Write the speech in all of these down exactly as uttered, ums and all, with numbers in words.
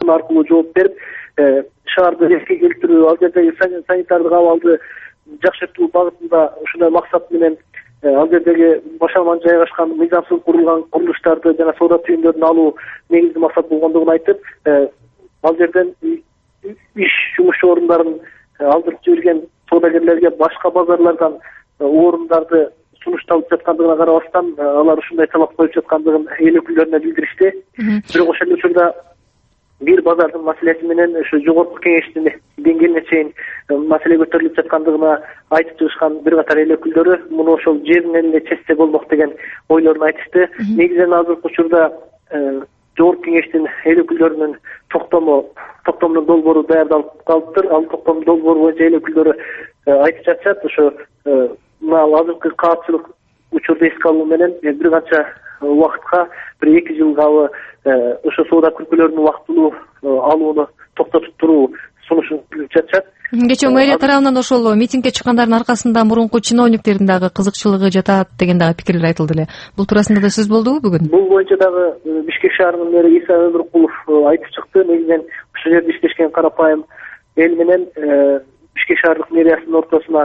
телефон аркылуу жооп берип, шаарды ретке келтирүү, ал жердеги санитардык абалды жакшыртуу багытында ушундай максат менен ал жердеги башалман жайгашкан мыйзамсыз курулган курулуштарды жана соода түйүндөрүн алуу негизги максат болгондугун айтып, ал жерден иш жумуш орундарын алдырып жиберген соодагерлерге башка базарлардан орундарды сунушталып жаткандыгына карабастан, алар ушундай талап коюп жаткандыгын эл өкүлдөрүнө билдиришти. Бирок ошол учурда бир базардын маселеси менен ушу жогорку кеңештин деңгээлине чейин маселе көтөрүлүп жаткандыгына айтып чыгышкан бир катар эл өкүлдөрү муну ошол жеринен эле чечсе болмок деген ойлорун айтышты. Негизинен азыркы учурда жогорку кеңештин эл өкүлдөрүнүн токтому токтомдун долбоору даярдалып калыптыр. Ал токтомдун долбоору боюнча эл өкүлдөрү айтып жатышат. Ошо мына азыркы каатчылык учурду эске алуу менен бир канча убакытка, бир эки жылгабы ошо соода күркөлөрүнүн убактылуу алууну токтотуп туруу сунушун билип жатышат. Кечээ мэрия тарабынан ошол митингге чыккандардын аркасында мурунку чиновниктердин дагы кызыкчылыгы жатат деген дагы пикирлер айтылды эле. Бул туурасында да сөз болдубу бүгүн? Бул боюнча дагы Бишкек шаарынын мэри Иса Өмүркулов айтып чыкты. Негизинен ушул жерде иштешкен карапайым эл менен Бишкек шаардык мэриясынын ортосуна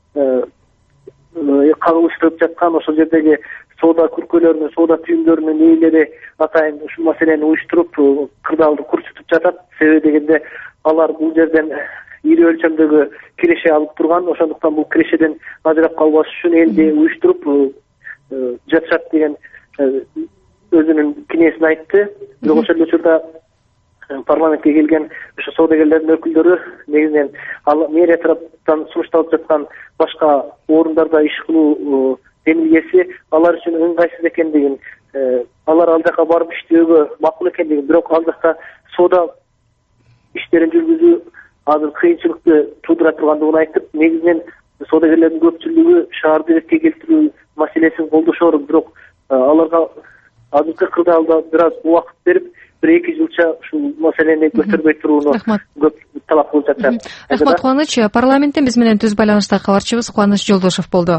кагылыштырып жаткан ошол жердеги соода күркөлөрүнүн, соода түйүндөрүнүн ээлери атайын ушул маселени уюштуруп, кырдаалды көрсөтүп жатат. Себеби дегенде алар бул жерден ири өлчөмдөгү киреше алып турган, ошондуктан бул кирешеден ажырап калбаш үчүн элди уюштуруп жатышат деген өзүнүн кинесин айтты. Бирок ошол учурда парламентке келген ошо соодагерлердин өкүлдөрү негизинен ал мэрия тараптан сунушталып жаткан башка орундарда иш кылуу демилгеси алар үчүн ыңгайсыз экендигин, алар ал жака барып иштөөгө макул экендигин, бирок ал жакта соода иштерин жүргүзүү азыр кыйынчылыкты туудура тургандыгын айтып, негизинен соодагерлердин көпчүлүгү шаарды ретке келтирүү маселесин колдошор, бирок аларга азыркы кырдаалда бир аз убакыт берип, бир эки жылча ушул маселени көтөрбөй турууну көп талап кылып жатышат. Рахмат, Кубаныч. Парламенттен биз менен түз байланышта кабарчыбыз Кубаныч Жолдошов болду.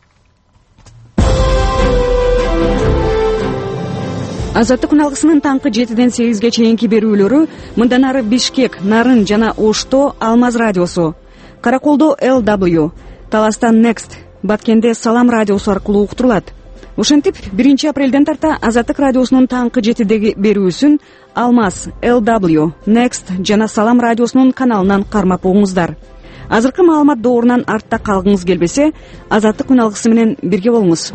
Азаттык үналгысынын таңкы жетиден сегизге чейинки берүүлөрү мындан ары Бишкек, Нарын жана Ошто Алмаз радиосу, Караколдо эл дабл ю, Таластан Next, Баткенде Салам радиосу аркылуу уктурулат. Ошентип, биринчи апрелден тарта Азаттык радиосунун таңкы жетидеги берүүсүн Алмаз, эл дабл ю, Next жана Салам радиосунун каналынан кармап угуңуздар. Азыркы маалымат доорунан артта калгыңыз келбесе, Азаттык үналгысы менен бирге болуңуз.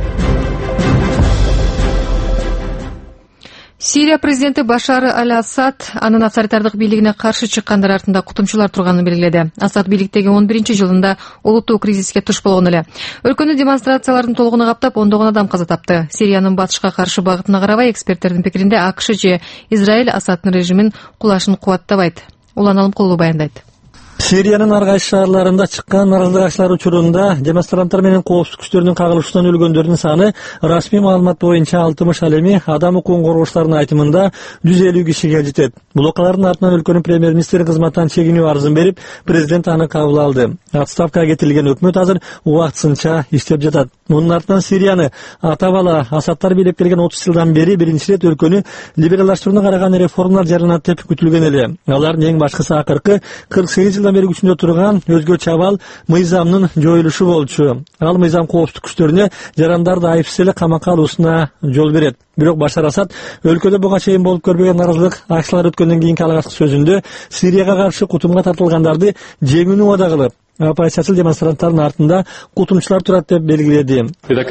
Сирия президенти Башар аль-Асад анын авторитардык бийлигине каршы чыккандар артында кутумчулар турганын белгиледи. Асад бийликтеги он биринчи жылында олуттуу кризиске туш болгон эле. Өлкөнү демонстрациялардын толугуна каптап, ондогон адам каза тапты. Сириянын батышка каршы багытына карабай, эксперттердин пикиринде АКШ же Израиль Асаддын режимин кулашын кубаттабайт. Улан Алымкулуу баяндайт. Сириянын ар кайсы шаарларында чыккан наразылык акчалар учурунда демонстранттар менен коопсуздук күчтөрүнүн кагылышуунан өлгөндөрдүн саны расмий маалымат боюнча алтымыш, ал эми адам укугун коргоочулардын айтымында жүз элүү кишиге жетет. Бул окуялардын артынан өлкөнүн премьер-министри кызматтан чегинүү арызын берип, президент аны кабыл алды. Отставкага кетирилген өкмөт азыр убактысынча иштеп жатат. Мунун артынан Сирияны ата бала Асадтар бийлеп келген отуз жылдан бери биринчи ирет өлкөнү либералдаштырууна караган реформалар жарыянат деп күтүлгөн эле. Алардын эң башкысы акыркы кырк сегиз жылдан бери күчүндө турган өзгөчө абал мыйзамдын жоюлушу болчу. Ал мыйзам коопсуздук күчтөрүнө жарандарды айыпсыз эле камакка алуусуна жол берет. Бирок Башар Асад өлкөдө буга чейин болуп көрбөгөн наразылык акчалар өткөндөн кийинки алгачкы сөзүндө Сирияга каршы кутумга тартылгандарды жеңүүнү убада кылып, оппозициячыл демонстранттардын артында кутумчулар турат деп белгиледи.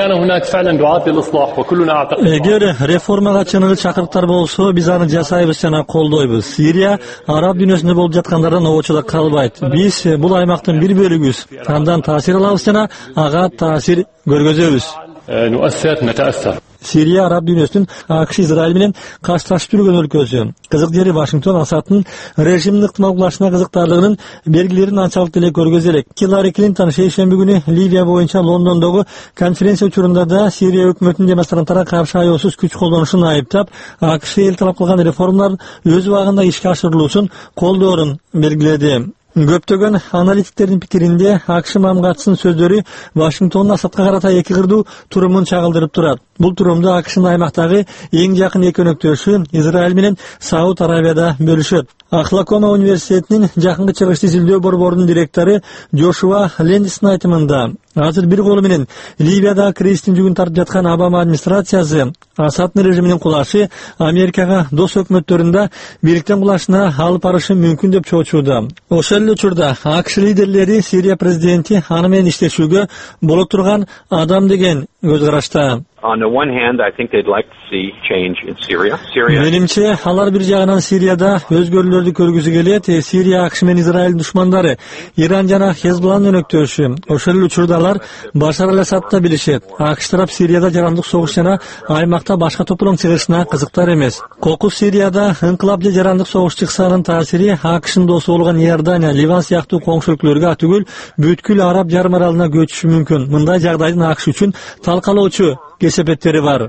Эгер реформага чыныгы чакырыктар болсо, биз аны жасайбыз жана колдойбуз. Сирия араб дүйнөсүндө болуп жаткандардан обочодо калбайт. Биз бул аймактын бир бөлүгүбүз. Андан таасир алабыз жана ага таасир көргөзөбүз. Сирия араб дүйнөсүнүн АКШ Израиль менен кашташып жүргөн өлкөсү. Кызык жери Вашингтон Асаддын режимдин ыкмалдашына кызыктарлыгынын белгилерин анчалык деле көргөзө элек. Хиллари Клинтон шейшемби күнү Ливия боюнча Лондондогу конференция учурунда да Сирия өкмөтүнүн демонстранттарга каршы аяусуз күч колдонушун айыптап, АКШ эл талап кылган реформалар өз убагында ишке ашырылуусун колдоорун белгиледи. Көптөгөн аналитиктердин пикиринде АКШ мамгатчысынын сөздөрү Вашингтондун Асадка карата эки кырдуу турумун чагылдырып турат. Бул турумду АКШнын аймактагы эң жакын эки өнөктөшү Израиль менен Сауд Аравияда бөлүшөт. Охлакома университетинин жакынкы чыгыш изилдөө борборунун директору Джошуа Лендистин айтымында, азыр бир колу менен Ливиядагы кризистин жүгүн тартып жаткан Обама администрациясы Асаддын режиминин кулашы Америкага дос өкмөттөрүндө бийликтен кулашына алып барышы мүмкүн деп чоочууда. Ошол эле учурда АКШ лидерлери Сирия президенти аны менен иштешүүгө боло турган адам деген көз карашта. On the one hand, I think they'd like to see change in Syria. Syria. Менимче, алар бир жагынан Сирияда өзгөрүүлөрдү көргүзү келет. Сирия АКШ менен Израиль душмандары, Иран жана Хезболланын өнөктөшү. Ошол эле учурда алар Башар аль-Асадты билишет. АКШ тарап Сирияда жарандык согуш жана аймакта башка топтордун чыгышына кызыктар эмес. Кокус Сирияда инкылап же жарандык согуш чыкса анын таасири АКШнын досу болгон Иордания, Ливан сыяктуу коңшу өлкөлөргө түгүл бүткүл Араб жарым аралына көчүшү мүмкүн. Мындай жагдайдын АКШ үчүн талкалоочу кесепеттери бар.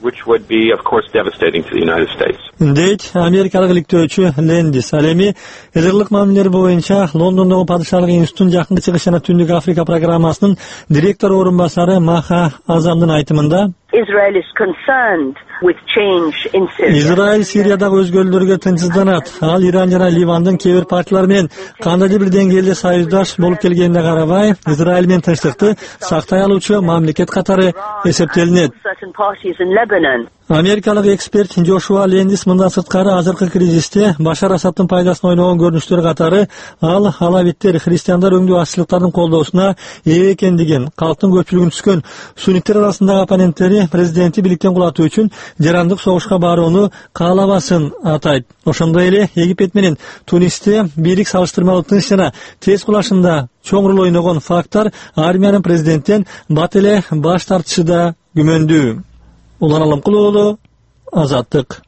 Дейт америкалык иликтөөчү Лендис. Ал эми ылгырлык мамилелер боюнча Лондондогу падышалык институттун жакынкы чыгыш жана Түндүк Африка программасынын директор орун басары Маха Азамдын айтымында, Израиль Сириядагы өзгөрүүлөргө тынчсызданат. Ал Иран жана Ливандын кээ бир партиялар менен кандайдыр бир деңгээлде союздаш болуп келгенине карабай, Израиль менен тынчтыкты сактай алуучу мамлекет катары эсептелинет. Америкалык эксперт Джошуа Лендис мындан сырткары азыркы кризисте Башар Асаддын пайдасын ойногон көрүнүштөр катары ал алавиттер, христиандар өңдүү ашчылыктардын колдоосуна ээ экендигин, калктын көпчүлүгүн түскөн сунниттер арасындагы оппоненттери президенти бийликтен кулатуу үчүн жарандык согушка барууну каалабасын атайт. Ошондой эле Египет менен Тунисте бийлик салыштырмалуу тынч жана тез кулашында чоң роль ойногон факттар армиянын президенттен бат эле баш тартышы да күмөндүү. Улан Аламкул уулу, Азаттык.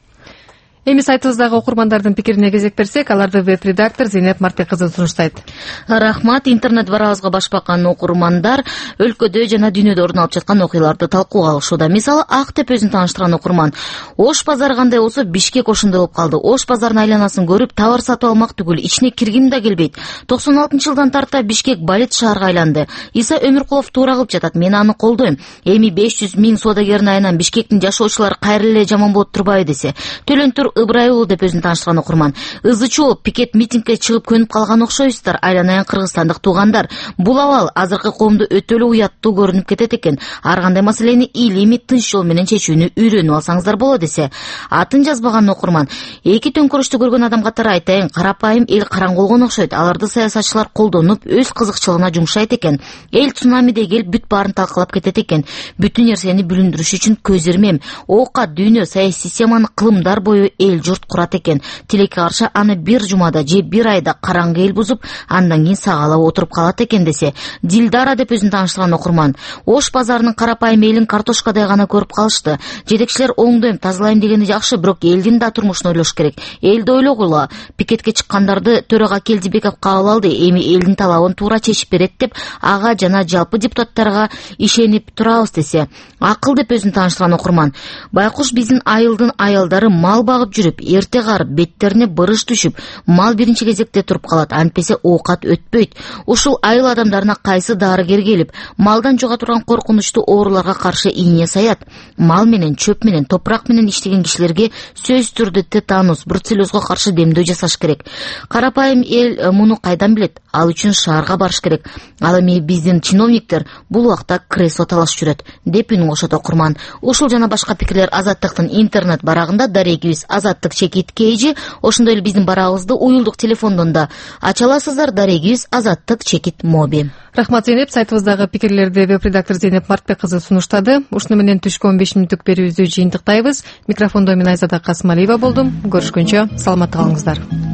Эми сайтыбыздагы окурмандардын пикирине кезек берсек, аларды веб-редактор Зейнеп Мартбек кызы сунуштайт. Рахмат. Интернет барабызга баш баккан окурмандар өлкөдө жана дүйнөдө орун алып жаткан окуяларды талкууга алышууда. Мисалы, Ак Теп өзүн тааныштырган окурман: Ош базары кандай болсо, Бишкек ошондой болуп калды. Ош базарынын айланасын көрүп, товар сатып алмак түгүл, ичине киргим да келбейт. токсон алтынчы жылдан тарта Бишкек балет шаарга айланды. Иса Өмүркулов туура кылып жатат. Мен аны колдойм. Эми беш жүз миң соодагердин айынан Бишкектин жашоочулары кайра эле жаман болуп турбайбы десе. Төлөнтүр Ыбырай уулу деп өзүн тааныштырган окурман: Ызычу болуп пикет митингге чыгып көнүп калган окшойсуздар, айланайын кыргызстандык туугандар. Бул абал азыркы коомду өтө эле уяттуу көрүнүп кетет экен. Ар кандай маселени илимий тынч жол менен чечүүнү үйрөнүп алсаңыздар болот десе. Атын жазбаган окурман: Эки төңкөрүштү көргөн адам катары айтайын, карапайым эл караңгы болгон окшойт. Аларды саясатчылар колдонуп, өз кызыкчылыгына жумшайт экен. Эл цунамидей келип бүт баарын талкалап кетет экен. Бүтүн нерсени бүлүндүрүш үчүн көз ирмем. Оокат, дүйнө, саясий системаны кылымдар бою эл журт курат экен. Тилекке каршы аны бир жумада же бир айда караңгы эл бузуп, андан кийин сагалап отуруп калат экен десе. Дилдара деп өзүн тааныштырган окурман: Ош базарынын карапайым элин картошкадай гана көрүп калышты. Жетекчилер оңдойм, тазалайм дегени жакшы, бирок элдин да турмушун ойлош керек. Элди ойлогула. Пикетке чыккандарды төрага Келдибеков кабыл алды. Эми элдин талабын туура чечип берет деп ага жана жалпы депутаттарга ишенип турабыз десе. Акыл деп өзүн тааныштырган окурман: Байкуш биздин айылдын аялдары мал багып жүрүп, эрте карып, беттерине бырыш түшүп, мал биринчи кезекте туруп калат, антпесе оокат өтпөйт. Ушул айыл адамдарына кайсы дарыгер келип, малдан жуга турган коркунучтуу ооруларга каршы ийне саят? Мал менен, чөп менен, топурак менен иштеген кишилерге сөзсүз түрдө тетанус, бруцеллезго каршы демдөө жасаш керек. Карапайым эл муну кайдан билет? Ал үчүн шаарга барыш керек. Ал эми биздин чиновниктер бул убакта кресло талашып жүрөт, деп үн кошот окурман. Ушул жана башка пикирлер Азаттыктын интернет барагында, дарегибиз Азаттык чекит кейжи, ошондой эле биздин барагыбызды уюлдук телефондон да ача аласыздар. Дарегибиз Азаттык чекит моби. Рахмат Зейнеп. Сайтыбыздагы пикирлерди веб-редактор Зейнеп Мартбек кызы сунуштады. Ушуну менен түшкү он беш мүнөттүк берүүбүздү жыйынтыктайбыз. Микрофондо мен Айзада Касымалиева болдум. Көрүшкөнчө саламатта калыңыздар.